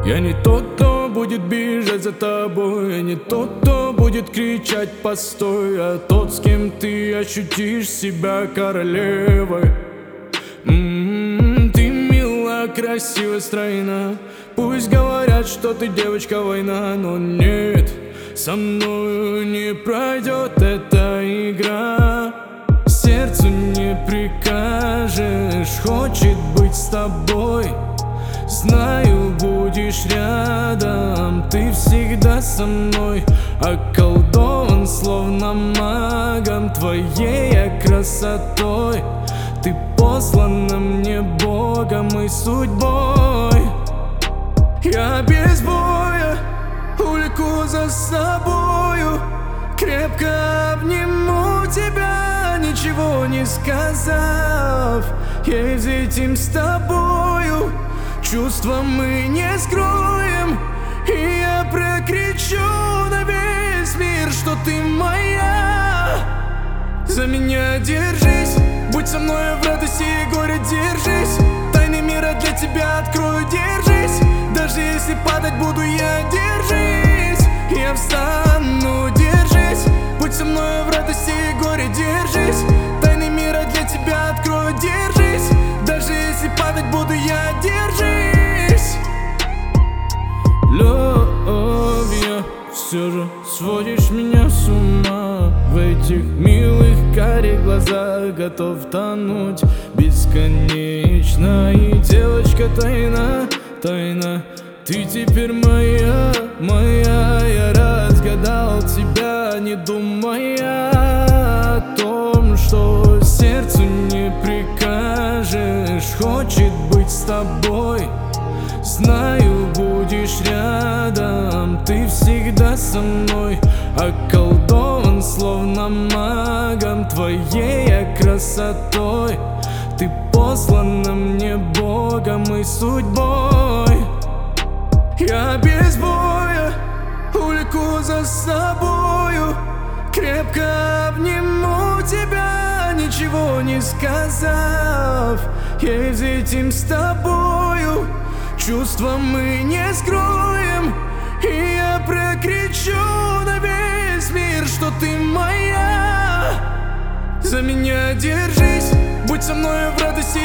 Я не тот, кто будет бежать за тобой. Я не тот, кто будет кричать «постой», а тот, с кем ты ощутишь себя королевой. Ты мила, красива, стройна. Пусть говорят, что ты девочка война, но нет, со мною не пройдет эта игра. Сердцу не прикажешь, хочет быть с тобой. Знаю, будешь рядом, ты всегда со мной. Околдован, словно магом, твоей я красотой. Ты послана мне Богом и судьбой. Я без боя увлеку за собою, крепко обниму тебя, ничего не сказав. Я этим с тобою, чувства мы не скроем, и я прокричу на весь мир, что ты моя. За меня держись, будь со мной в радости и горе, держись. Тайны мира для тебя открою, держись. Даже если падать буду я, держись. Я встану, держись. Будь со мной в радости и горе, держись. Тайны мира для тебя открою, держись. Даже если падать буду я, держись. Любовь, все же сводишь меня с ума. В этих милых карих глазах готов тонуть бесконечно. И девочка тайна, тайна, ты теперь моя, моя. Я разгадал тебя, не думая о том, что сердцу не прикажешь. Хочет быть с тобой. Знаю, будешь рядом, ты всегда со мной. Околдован, словно магом, твоей я красотой. Ты послана мне Богом и судьбой. Я без боя увлеку за собою, крепко обниму тебя, ничего не сказав. Я этим с тобою, чувства мы не скроем, и я прокричу на весь мир, что ты моя. За меня держись, будь со мной в радости